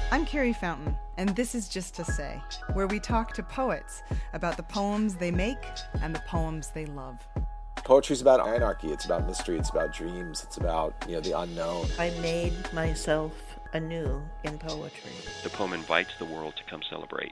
I'm Carrie Fountain, and this is Just to Say, where we talk to poets about the poems they make and the poems they love. Poetry's about anarchy, it's about mystery, it's about dreams, it's about, the unknown. I made myself anew in poetry. The poem invites the world to come celebrate.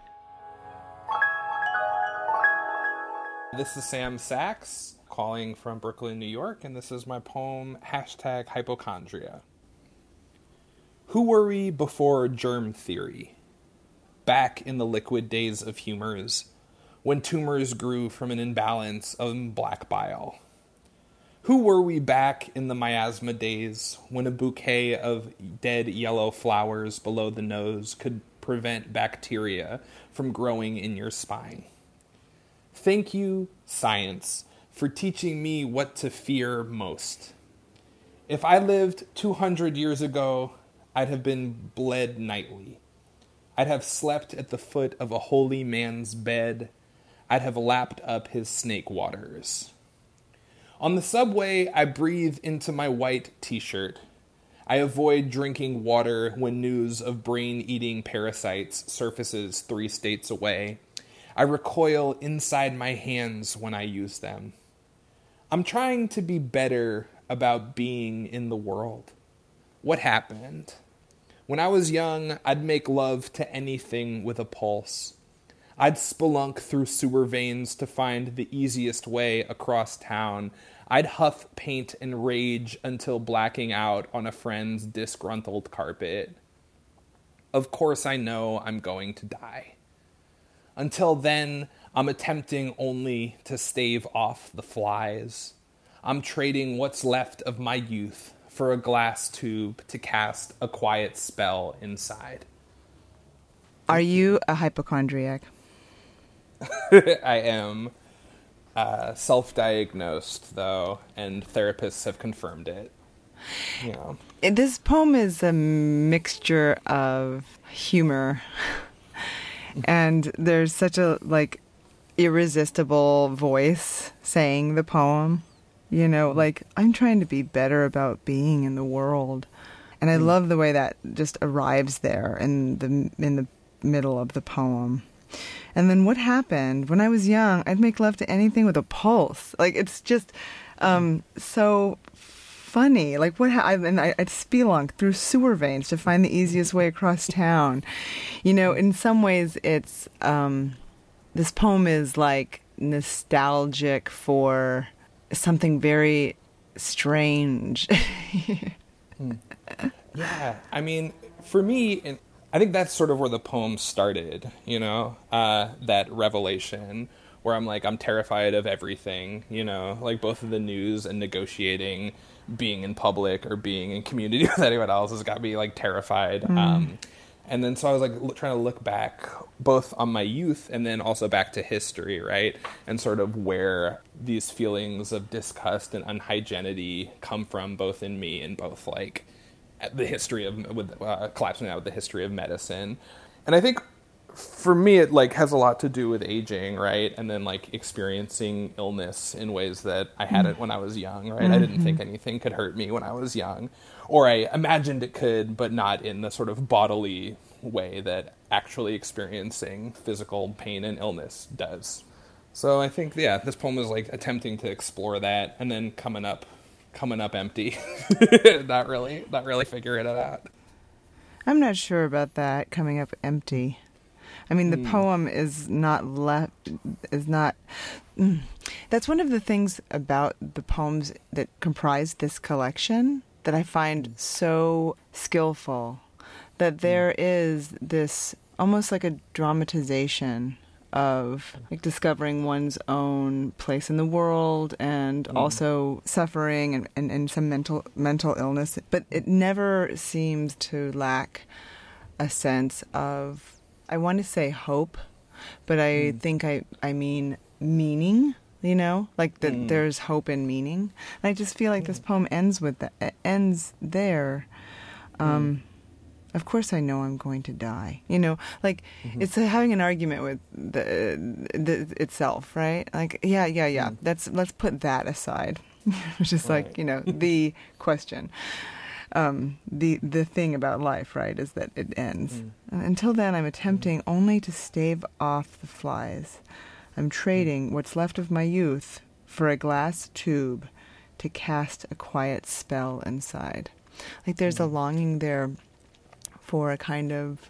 This is Sam Sachs, calling from Brooklyn, New York, and this is my poem, #Hypochondria. Who were we before germ theory? Back in the liquid days of humors, when tumors grew from an imbalance of black bile. Who were we back in the miasma days, when a bouquet of dead yellow flowers below the nose could prevent bacteria from growing in your spine? Thank you, science, for teaching me what to fear most. If I lived 200 years ago, I'd have been bled nightly. I'd have slept at the foot of a holy man's bed. I'd have lapped up his snake waters. On the subway, I breathe into my white t-shirt. I avoid drinking water when news of brain-eating parasites surfaces 3 states away. I recoil inside my hands when I use them. I'm trying to be better about being in the world. What happened? When I was young, I'd make love to anything with a pulse. I'd spelunk through sewer veins to find the easiest way across town. I'd huff paint and rage until blacking out on a friend's disgruntled carpet. Of course I know I'm going to die. Until then, I'm attempting only to stave off the flies. I'm trading what's left of my youth for a glass tube to cast a quiet spell inside. Are you a hypochondriac? I am self-diagnosed, though, and therapists have confirmed it. This poem is a mixture of humor, and there's such a, irresistible voice saying the poem. I'm trying to be better about being in the world. And I love the way that just arrives there in the middle of the poem. And then what happened? When I was young, I'd make love to anything with a pulse. It's just so funny. I'd spelunk through sewer veins to find the easiest way across town. In some ways, it's this poem is nostalgic for something very strange. Yeah, for me, I think that's sort of where the poem started, that revelation where I'm terrified of everything, both of the news and negotiating, being in public or being in community with anyone else has got me terrified. And then so I was trying to look back both on my youth and then also back to history, right? And sort of where these feelings of disgust and unhygienity come from, both in me and both the history of collapsing out with the history of medicine. And I think for me it has a lot to do with aging, right? And then experiencing illness in ways that I hadn't when I was young, right? I didn't think anything could hurt me when I was young, or I imagined it could, but not in the sort of bodily way that actually experiencing physical pain and illness does. So I think, this poem is attempting to explore that, and then coming up empty, not really figuring it out. I'm not sure about that, coming up empty. The poem is not that's one of the things about the poems that comprise this collection that I find so skillful, that there is this almost like a dramatization of discovering one's own place in the world and also suffering and some mental illness. But it never seems to lack a sense of, I want to say hope, but I think I mean meaning, that there's hope and meaning. And I just feel like this poem ends with that, ends there. Of course I know I'm going to die. It's having an argument with the itself, right? Let's put that aside. Which is the question. the thing about life, right, is that it ends. And until then, I'm attempting only to stave off the flies. I'm trading what's left of my youth for a glass tube to cast a quiet spell inside. Like there's a longing there for a kind of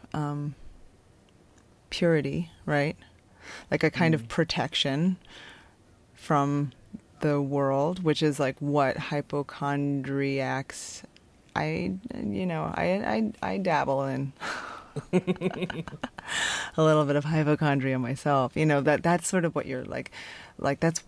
purity, right? Like a kind of protection from the world, which is like what hypochondriacs I dabble in. A little bit of hypochondria myself. That's sort of what you're like that's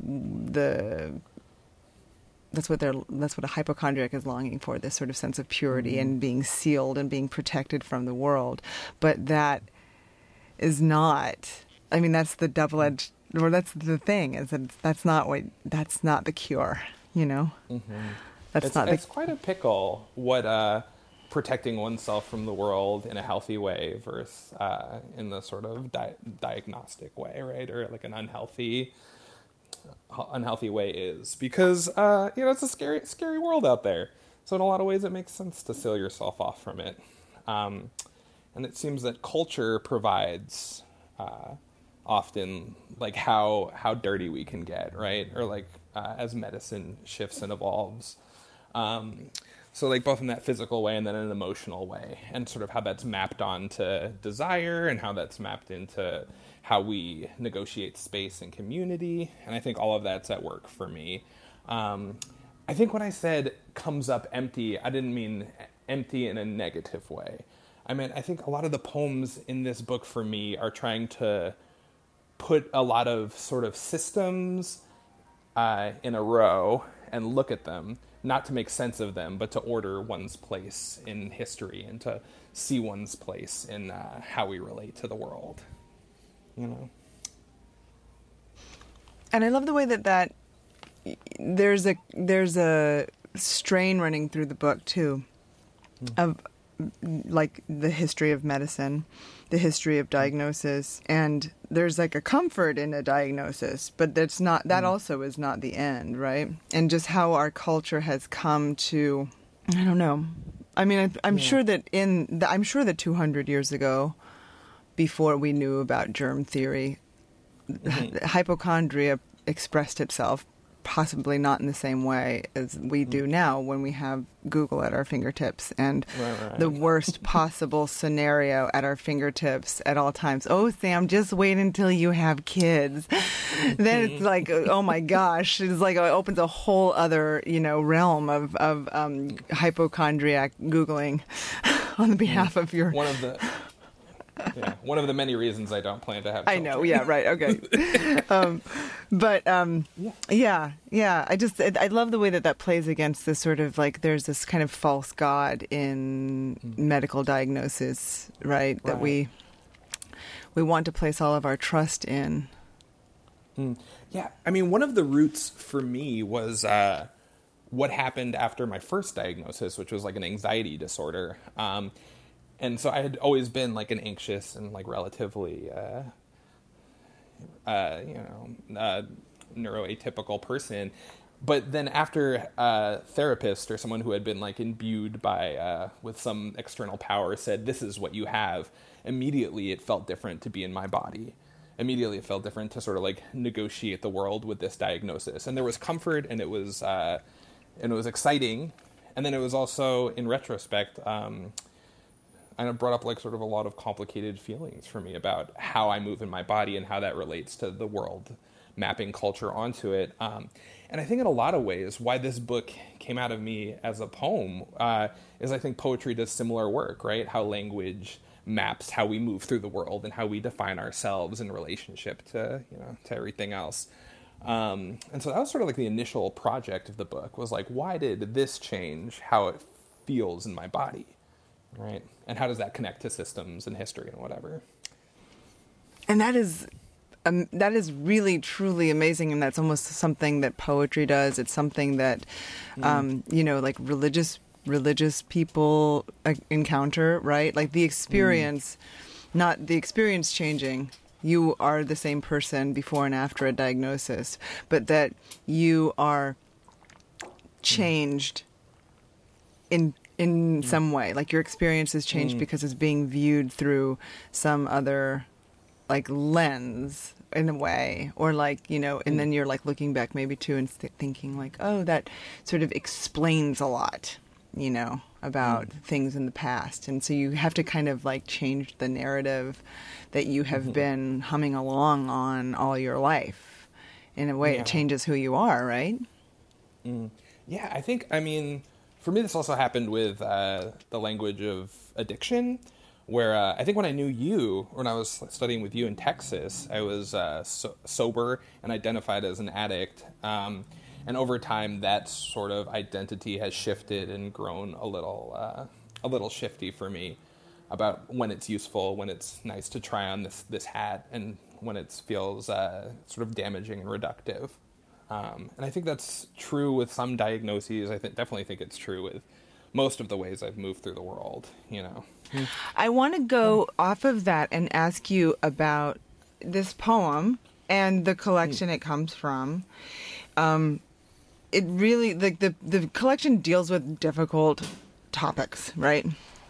what a hypochondriac is longing for, this sort of sense of purity and being sealed and being protected from the world. But that is not, that's the double-edged, or that's the thing, is that that's not the cure, It's quite a pickle what protecting oneself from the world in a healthy way versus in the sort of diagnostic way, right? Or like an unhealthy way is, because it's a scary world out there. So in a lot of ways, it makes sense to seal yourself off from it. And it seems that culture provides often like how dirty we can get, right? Or like as medicine shifts and evolves. So like both in that physical way and then in an emotional way, and sort of how that's mapped onto desire and how that's mapped into how we negotiate space and community. And I think all of that's at work for me. I think when I said comes up empty, I didn't mean empty in a negative way. I think a lot of the poems in this book for me are trying to put a lot of sort of systems in a row and look at them, not to make sense of them, but to order one's place in history and to see one's place in how we relate to the world. And I love the way that there's a strain running through the book too, of like the history of medicine, the history of diagnosis, and there's like a comfort in a diagnosis, but that's not, that also is not the end, right? And just how our culture has come to, I don't know. I'm sure that I'm sure that 200 years ago, before we knew about germ theory, hypochondria expressed itself possibly not in the same way as we do now when we have Google at our fingertips and the worst possible scenario at our fingertips at all times. Oh, Sam, just wait until you have kids. Then it's like, oh my gosh, it's like it opens a whole other, realm of hypochondriac Googling on behalf of your... One of the many reasons I don't plan to have children. I know, yeah, right, okay. I love the way that plays against this sort of like, there's this kind of false god in medical diagnosis, right? That we want to place all of our trust in. Yeah, one of the roots for me was what happened after my first diagnosis, which was like an anxiety disorder. And so I had always been like an anxious and like relatively, neuroatypical person. But then after a therapist or someone who had been like imbued by, with some external power said, this is what you have, immediately it felt different to be in my body. Immediately it felt different to sort of like negotiate the world with this diagnosis. And there was comfort, and it was exciting. And then it was also, in retrospect, and it brought up like sort of a lot of complicated feelings for me about how I move in my body and how that relates to the world, mapping culture onto it. And I think in a lot of ways why this book came out of me as a poem is I think poetry does similar work, right? How language maps how we move through the world and how we define ourselves in relationship to, to everything else. And so that was sort of like the initial project of the book, was like, why did this change how it feels in my body? Right. And how does that connect to systems and history and whatever? And that is really, truly amazing. And that's almost something that poetry does. It's something that, like religious people encounter, right? Like the experience, not the experience changing. You are the same person before and after a diagnosis, but that you are changed in in some way. Like your experience has changed because it's being viewed through some other like lens in a way, or like, you know, and then you're like looking back maybe too and thinking like, oh, that sort of explains a lot, you know, about things in the past. And so you have to kind of like change the narrative that you have been humming along on all your life. In a way, it changes who you are, right? Yeah, I think, I mean, for me, this also happened with the language of addiction, where I think when I knew you, when I was studying with you in Texas, I was sober and identified as an addict. And over time, that sort of identity has shifted and grown a little shifty for me about when it's useful, when it's nice to try on this hat, and when it feels sort of damaging and reductive. And I think that's true with some diagnoses. I definitely think it's true with most of the ways I've moved through the world, you know. I want to go off of that and ask you about this poem and the collection it comes from. It really, like the collection deals with difficult topics, right?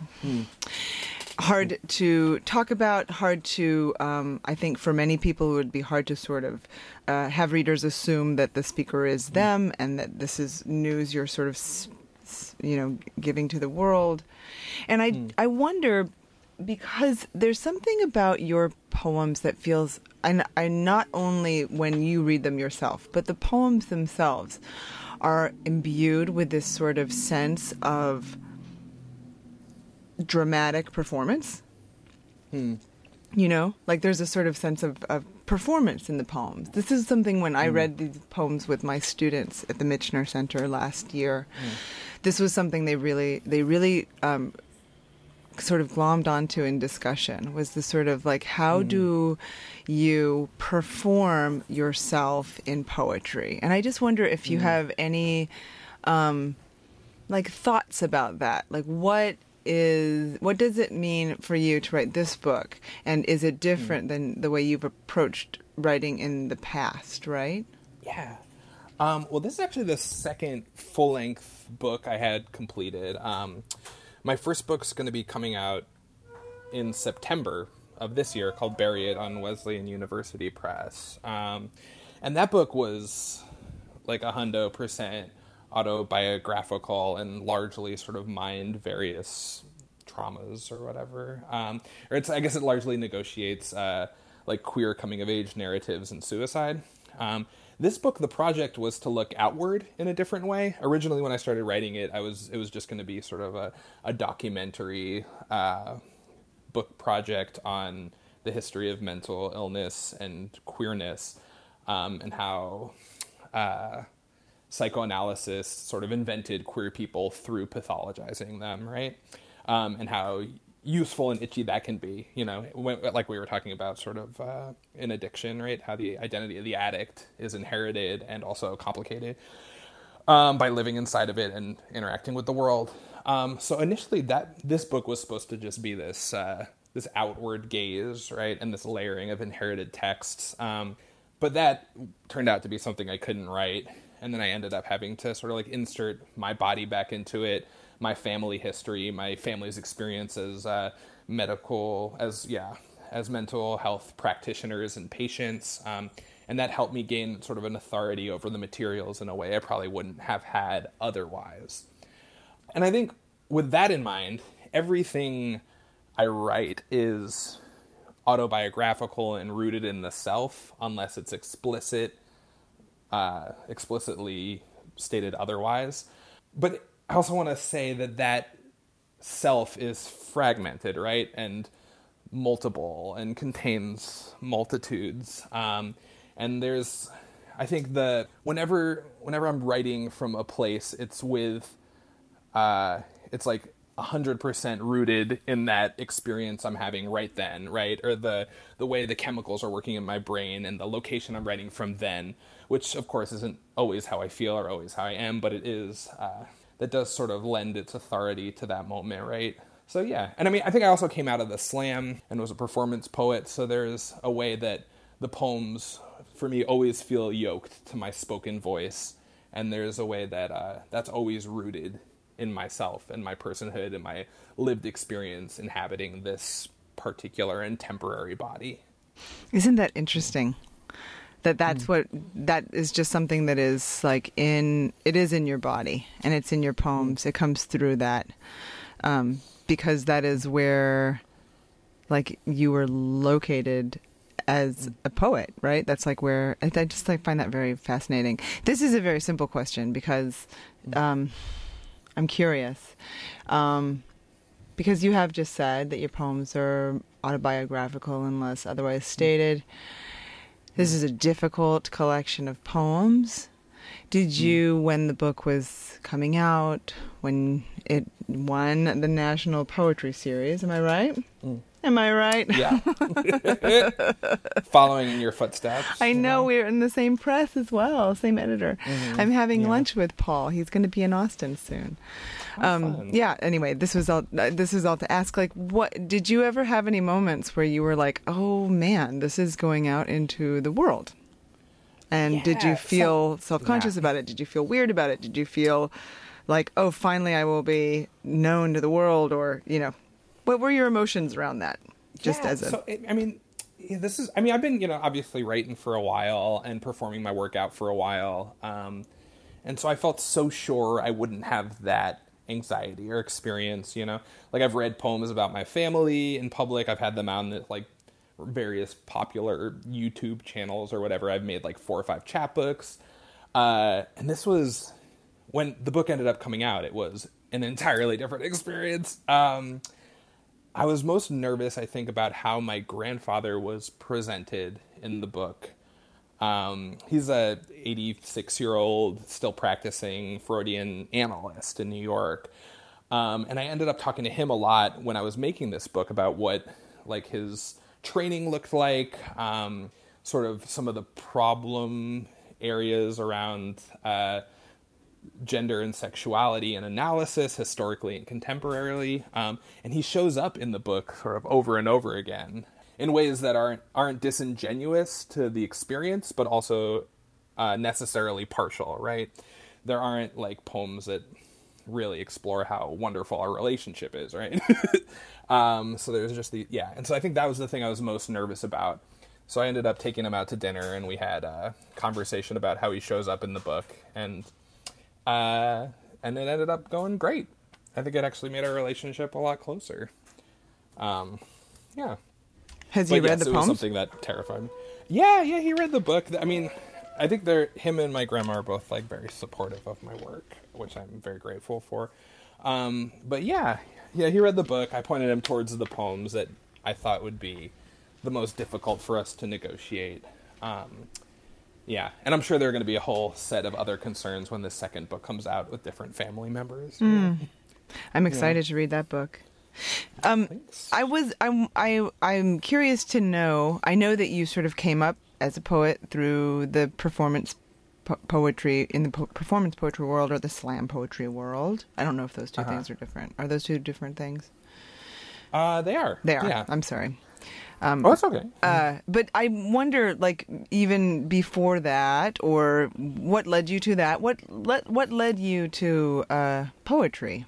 Hard to talk about, hard to, I think for many people it would be hard to sort of have readers assume that the speaker is them and that this is news you're sort of, you know, giving to the world. And I wonder, because there's something about your poems that feels, and not only when you read them yourself, but the poems themselves are imbued with this sort of sense of dramatic performance. You know, like there's a sort of sense of performance in the poems. This is something when I read these poems with my students at the Michener Center last year. This was something they really sort of glommed onto in discussion, was the sort of like, how do you perform yourself in poetry? And I just wonder if you have any like thoughts about that. Like what does it mean for you to write this book? And is it different than the way you've approached writing in the past, right? Yeah. Well, this is actually the second full-length book I had completed. My first book's going to be coming out in September of this year, called Bury It, on Wesleyan University Press. And that book was like 100% autobiographical and largely sort of mined various traumas or whatever. I guess it largely negotiates like queer coming-of-age narratives and suicide. This book, the project was to look outward in a different way. Originally, when I started writing it, it was just going to be sort of a documentary book project on the history of mental illness and queerness, and how psychoanalysis sort of invented queer people through pathologizing them, right? And how useful and itchy that can be, you know, like we were talking about sort of in addiction, right? How the identity of the addict is inherited and also complicated by living inside of it and interacting with the world. So initially this book was supposed to just be this outward gaze, right? And this layering of inherited texts. But that turned out to be something I couldn't write. And then I ended up having to sort of like insert my body back into it, my family history, my family's experience as mental health practitioners and patients. And that helped me gain sort of an authority over the materials in a way I probably wouldn't have had otherwise. And I think with that in mind, everything I write is autobiographical and rooted in the self, unless it's explicitly stated otherwise. But I also want to say that self is fragmented, right? And multiple and contains multitudes. And there's, I think whenever I'm writing from a place, it's with, it's like 100% rooted in that experience I'm having right then, right? Or the way the chemicals are working in my brain and the location I'm writing from then, which of course isn't always how I feel or always how I am, but it is, that does sort of lend its authority to that moment, right? So yeah, and I mean, I think I also came out of the slam and was a performance poet, so there's a way that the poems, for me, always feel yoked to my spoken voice, and there's a way that that's always rooted in myself and my personhood and my lived experience inhabiting this particular and temporary body. Isn't that interesting? That is just something that is like it is in your body and it's in your poems. It comes through that, because that is where like you were located as a poet, right? That's like where I just like find that very fascinating. This is a very simple question because I'm curious, because you have just said that your poems are autobiographical unless otherwise stated. This is a difficult collection of poems. Did you, when the book was coming out, when it won the National Poetry Series, am I right? Am I right? Yeah. Following in your footsteps. I know, we're in the same press as well, same editor. I'm having lunch with Paul. He's going to be in Austin soon. Yeah, anyway, this was all to ask, like, what did you ever have any moments where you were like, oh man, this is going out into the world? And did you feel self-conscious about it? Did you feel weird about it? Did you feel like, oh, finally I will be known to the world? Or, you know, what were your emotions around that? I've been, obviously writing for a while and performing my work out for a while. And so I felt so sure I wouldn't have that anxiety or experience, like I've read poems about my family in public. I've had them on the, like, various popular YouTube channels or whatever. I've made like 4 or 5 chapbooks. And this was when the book ended up coming out. It was an entirely different experience. I was most nervous, I think, about how my grandfather was presented in the book. He's a 86-year-old, still practicing Freudian analyst in New York. And I ended up talking to him a lot when I was making this book about what, like, his training looked like, sort of some of the problem areas around gender and sexuality and analysis, historically and contemporarily. And he shows up in the book sort of over and over again in ways that aren't disingenuous to the experience, but also necessarily partial, right? There aren't like poems that really explore how wonderful our relationship is, right? So there's just and so I think that was the thing I was most nervous about. So I ended up taking him out to dinner, and we had a conversation about how he shows up in the book, and it ended up going great. I think it actually made our relationship a lot closer. Yeah. Has he read the poems? It was something that terrified me. Yeah, he read the book. I mean, I think him and my grandma are both like very supportive of my work, which I'm very grateful for. But yeah, he read the book. I pointed him towards the poems that I thought would be the most difficult for us to negotiate. Yeah, and I'm sure there are going to be a whole set of other concerns when the second book comes out with different family members. I'm excited to read that book. I'm curious to know. I know that you sort of came up as a poet through the performance poetry in the performance poetry world or the slam poetry world. I don't know if those two things are different. Are those two different things? They are. They are. Yeah. I'm sorry. It's okay. But I wonder, like, even before that, or what led you to that? What led you to poetry?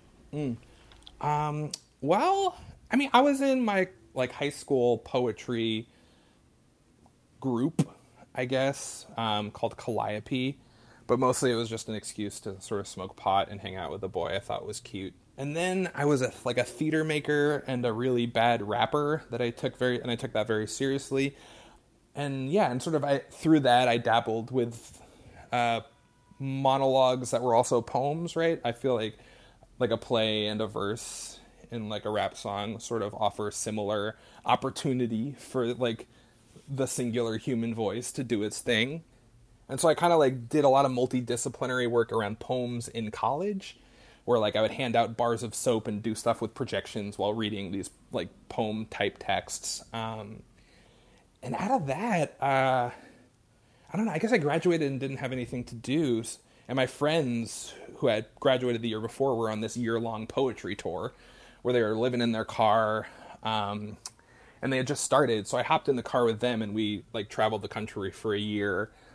Well, I mean, I was in my like high school poetry group, I guess, called Calliope, but mostly it was just an excuse to sort of smoke pot and hang out with a boy I thought was cute. And then I was a theater maker and a really bad rapper that I took that very seriously. And yeah, and sort of through that I dabbled with monologues that were also poems, right? I feel like a play and a verse in like a rap song sort of offer similar opportunity for like the singular human voice to do its thing. And so I kind of like did a lot of multidisciplinary work around poems in college, where like I would hand out bars of soap and do stuff with projections while reading these like poem type texts. And out of that, I don't know, I guess I graduated and didn't have anything to do. And my friends who had graduated the year before were on this year-long poetry tour where they were living in their car. And they had just started. So I hopped in the car with them and we like traveled the country for a year.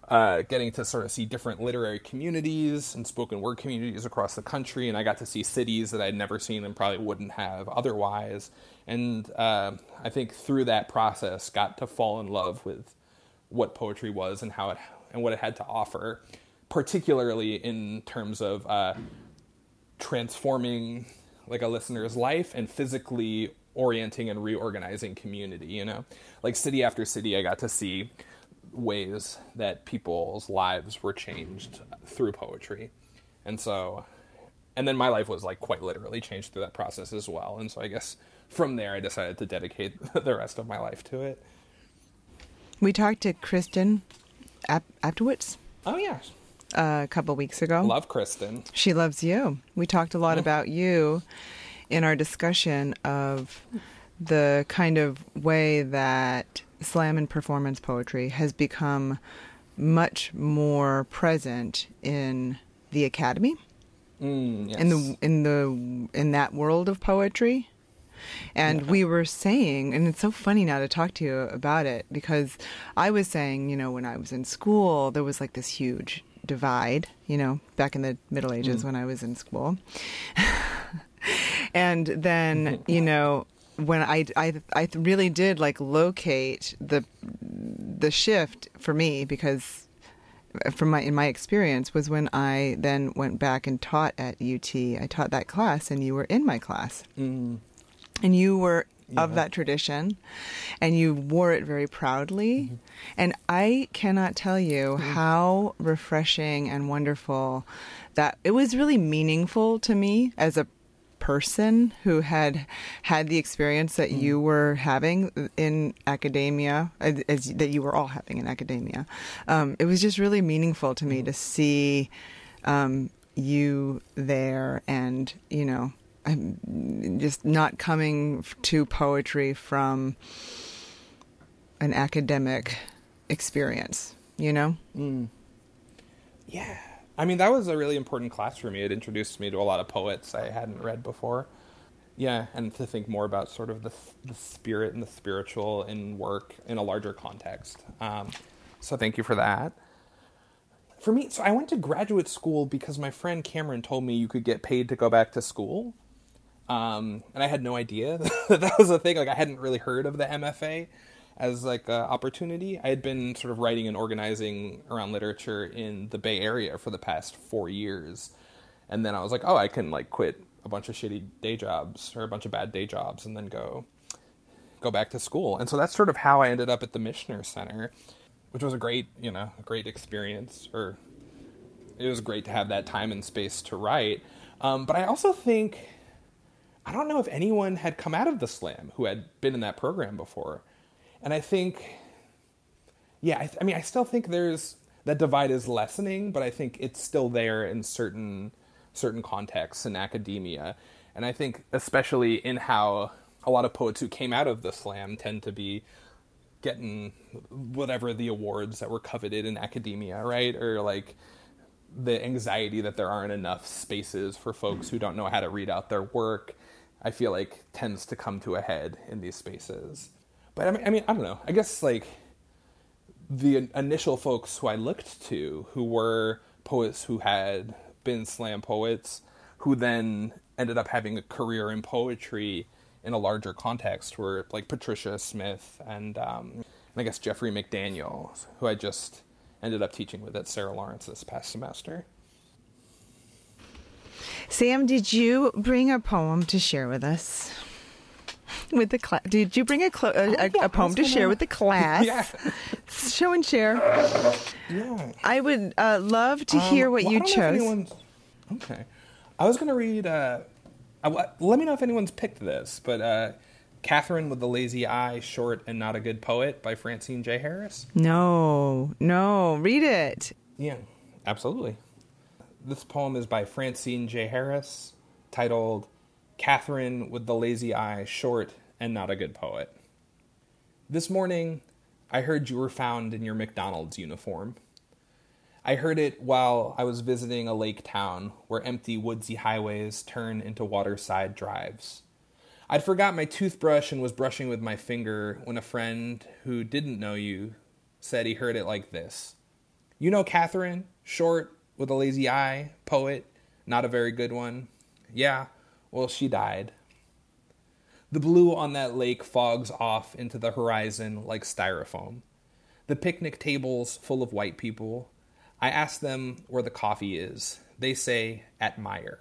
getting to sort of see different literary communities and spoken word communities across the country, and I got to see cities that I'd never seen and probably wouldn't have otherwise. And I think through that process, got to fall in love with what poetry was and how it and what it had to offer, particularly in terms of transforming like a listener's life and physically orienting and reorganizing community. You know, like city after city, I got to see ways that people's lives were changed through poetry. And then my life was like quite literally changed through that process as well. And so I guess from there I decided to dedicate the rest of my life to it. We talked to Kristen Aptowitz. Oh yeah. A couple weeks ago. Love Kristen. She loves you. We talked a lot about you in our discussion of the kind of way that slam and performance poetry has become much more present in the academy, Yes. in that world of poetry. And we were saying, and it's so funny now to talk to you about it, because I was saying, you know, when I was in school, there was like this huge divide, you know, back in the Middle Ages when I was in school. And then, you know, when I really did like locate the shift for me, because in my experience was when I then went back and taught at UT. I taught that class, and you were in my class, and you were of that tradition, and you wore it very proudly. And I cannot tell you how refreshing and wonderful that it was. Really meaningful to me as a person who had the experience that you were having in academia, that you were all having in academia. It was just really meaningful to me to see you there, and, you know, I'm just not coming to poetry from an academic experience, you know? Yeah. I mean, that was a really important class for me. It introduced me to a lot of poets I hadn't read before. Yeah, and to think more about sort of the spirit and the spiritual in work in a larger context. So thank you for that. For me, so I went to graduate school because my friend Cameron told me you could get paid to go back to school. And I had no idea that was a thing. Like, I hadn't really heard of the MFA as like an opportunity. I had been sort of writing and organizing around literature in the Bay Area for the past 4 years. And then I was like, oh, I can like quit a bunch of shitty day jobs or a bunch of bad day jobs and then go back to school. And so that's sort of how I ended up at the Michener Center, which was a great experience. Or it was great to have that time and space to write. But I also think, I don't know if anyone had come out of the Slam who had been in that program before. And I think, I still think that divide is lessening, but I think it's still there in certain contexts in academia. And I think especially in how a lot of poets who came out of the Slam tend to be getting whatever the awards that were coveted in academia, right? Or like the anxiety that there aren't enough spaces for folks who don't know how to read out their work, I feel like tends to come to a head in these spaces. But I mean, I don't know. I guess like the initial folks who I looked to, who were poets who had been Slam poets, who then ended up having a career in poetry in a larger context, were like Patricia Smith and I guess Jeffrey McDaniel, who I just ended up teaching with at Sarah Lawrence this past semester. Sam, did you bring a poem to share with us? With the class? Did you bring a poem to share with the class? Yeah. Show and share. Yeah. I would love to hear what you chose. Okay. I was going to read, let me know if anyone's picked this, but Catherine with the Lazy Eye, Short and Not a Good Poet by Francine J. Harris. No, read it. Yeah, absolutely. This poem is by Francine J. Harris, titled Catherine with the Lazy Eye, Short and Not a Good Poet. This morning, I heard you were found in your McDonald's uniform. I heard it while I was visiting a lake town where empty woodsy highways turn into waterside drives. I'd forgot my toothbrush and was brushing with my finger when a friend who didn't know you said he heard it like this. You know Catherine, short, with a lazy eye, poet, not a very good one. Yeah, well, she died. The blue on that lake fogs off into the horizon like styrofoam. The picnic tables full of white people. I ask them where the coffee is. They say, at Meyer.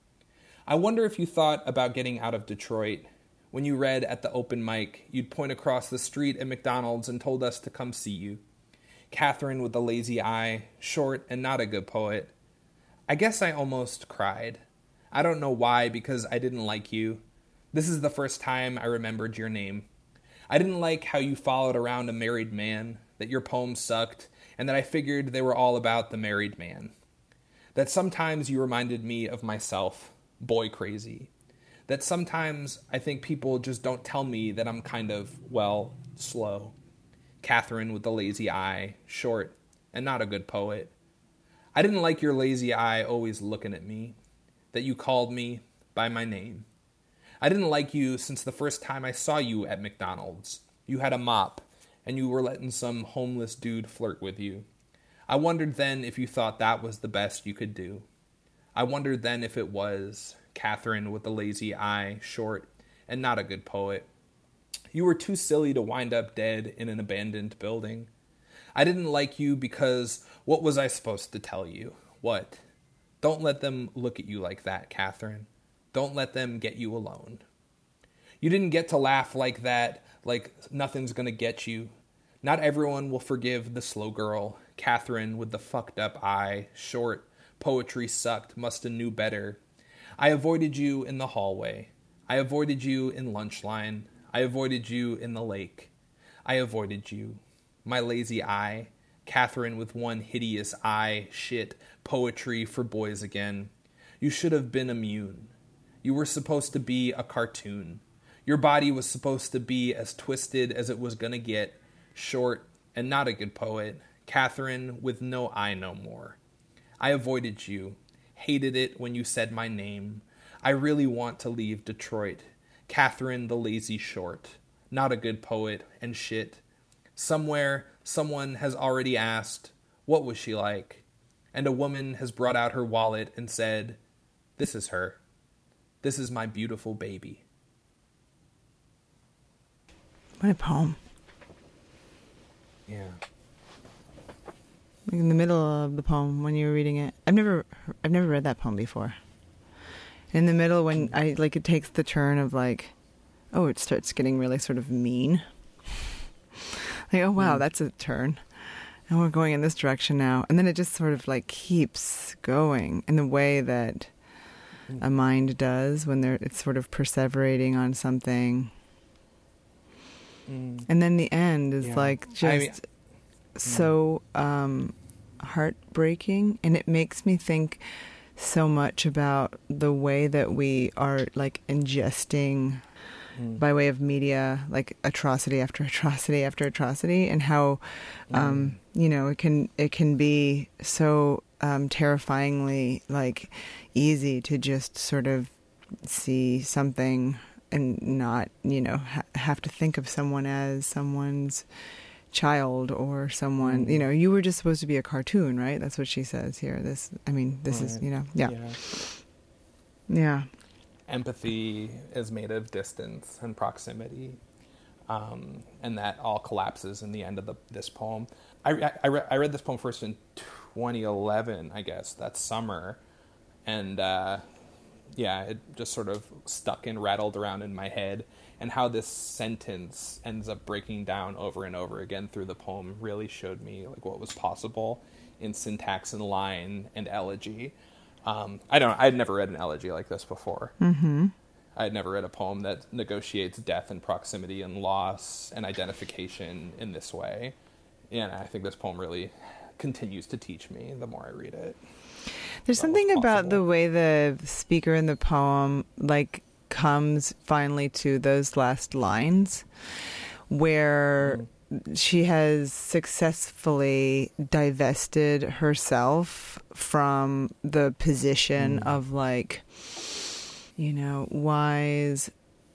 I wonder if you thought about getting out of Detroit. When you read at the open mic, you'd point across the street at McDonald's and told us to come see you. Catherine with the lazy eye, short and not a good poet. I guess I almost cried. I don't know why, because I didn't like you. This is the first time I remembered your name. I didn't like how you followed around a married man, that your poems sucked, and that I figured they were all about the married man. That sometimes you reminded me of myself, boy crazy. That sometimes I think people just don't tell me that I'm kind of, well, slow. Catherine with the lazy eye, short, and not a good poet. I didn't like your lazy eye always looking at me, that you called me by my name. I didn't like you since the first time I saw you at McDonald's. You had a mop, and you were letting some homeless dude flirt with you. I wondered then if you thought that was the best you could do. I wondered then if it was, Catherine with the lazy eye, short, and not a good poet. You were too silly to wind up dead in an abandoned building. I didn't like you because what was I supposed to tell you? What? Don't let them look at you like that, Catherine. Don't let them get you alone. You didn't get to laugh like that, like nothing's gonna get you. Not everyone will forgive the slow girl, Catherine with the fucked up eye, short, poetry sucked, musta knew better. I avoided you in the hallway. I avoided you in lunch line. I avoided you in the lake. I avoided you. My lazy eye, Catherine with one hideous eye, shit, poetry for boys again. You should have been immune. You were supposed to be a cartoon. Your body was supposed to be as twisted as it was gonna get, short and not a good poet, Catherine with no eye no more. I avoided you, hated it when you said my name. I really want to leave Detroit, Catherine the lazy short, not a good poet and shit. Somewhere, someone has already asked, what was she like? And a woman has brought out her wallet and said, this is her. This is my beautiful baby. What a poem. Yeah. In the middle of the poem when you were reading it. I've never read that poem before. In the middle when it takes the turn of it starts getting really sort of mean. Oh wow, that's a turn. And we're going in this direction now. And then it just sort of keeps going in the way that a mind does when it's sort of perseverating on something. And then the end is so heartbreaking, and it makes me think so much about the way that we are ingesting by way of media, atrocity after atrocity after atrocity, and how it can be so terrifyingly easy to just sort of see something and not have to think of someone as someone's child or someone. You were just supposed to be a cartoon, right? That's what she says here. This is yeah. Empathy is made of distance and proximity, and that all collapses in the end of this poem. I read this poem first in 2011, I guess, that summer, and it just sort of stuck and rattled around in my head, and how this sentence ends up breaking down over and over again through the poem really showed me what was possible in syntax and line and elegy. I'd never read an elegy like this before. Mm-hmm. I'd never read a poem that negotiates death and proximity and loss and identification in this way. And I think this poem really continues to teach me the more I read it. There's something about the way the speaker in the poem comes finally to those last lines where she has successfully divested herself from the position of wise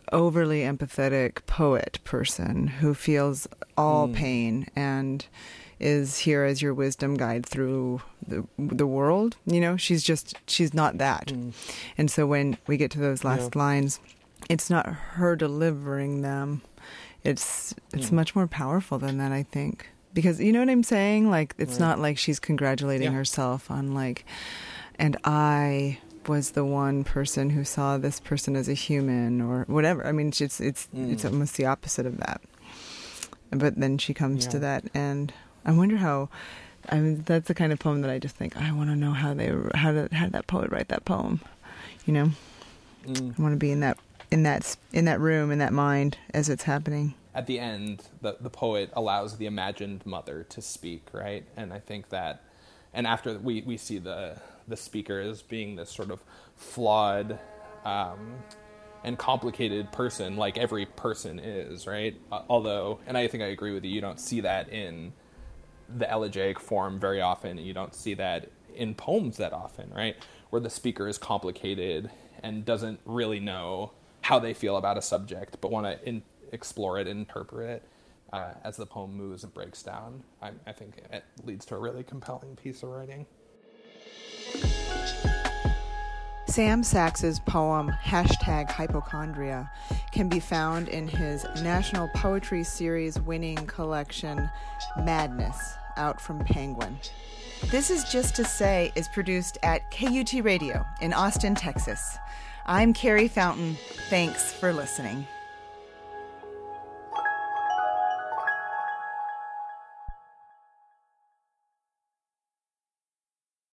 overly empathetic poet person who feels all pain and is here as your wisdom guide through the world. You know, she's not that. And so when we get to those last lines, it's not her delivering them. It's much more powerful than that, I think. Because, you know what I'm saying? Like, it's not like she's congratulating herself on, like, and I was the one person who saw this person as a human or whatever. I mean, it's almost the opposite of that. But then she comes to that, and I wonder how. I mean, that's the kind of poem that I just think I want to know how did that poet write that poem. You know, I want to be in that room, in that mind as it's happening. At the end, the poet allows the imagined mother to speak, right? And I think that, and after we see the speaker as being this sort of flawed and complicated person, like every person is, right? Although, and I think I agree with you don't see that in the elegiac form very often. You don't see that in poems that often, right? Where the speaker is complicated and doesn't really know how they feel about a subject, but want to explore it, interpret it as the poem moves and breaks down. I think it leads to a really compelling piece of writing. Sam Sacks's poem #Hypochondria can be found in his National Poetry Series winning collection Madness, out from Penguin. This Is Just to Say is produced at KUT Radio in Austin, Texas. I'm Carrie Fountain. Thanks for listening.